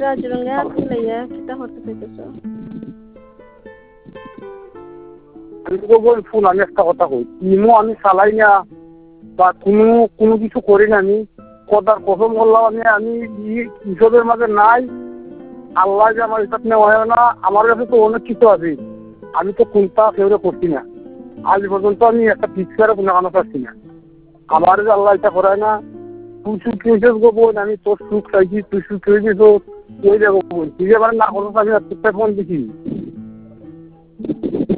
জিরঙ্গে আছি লাইয়া কিতা করতে চাইতেছো? আমি তো বল ফোন আমি একটা কথা কই ইমো আমি চালাই না বা কোনো কিছু করি না আমি কথার কসম করলাম আমি হিসাবের মাঝে নাই আল্লাহ যে আমার হিসাব নেওয়া হয় না আমার কাছে তো অনেক কিছু আছে আমি তো কোনটা ফেভারে করছি না আজ পর্যন্ত আমি একটা পিকচারে কোনো কানো পাচ্ছি না আমার যে আল্লাহ এটা করায় না তুই সুখ হয়েছিস গো বোন আমি তোর সুখ চাইছি তুই সুখ হয়েছিস ওই যাবো বোন তুই যে আমার না করো আমি আর ফোন দিছি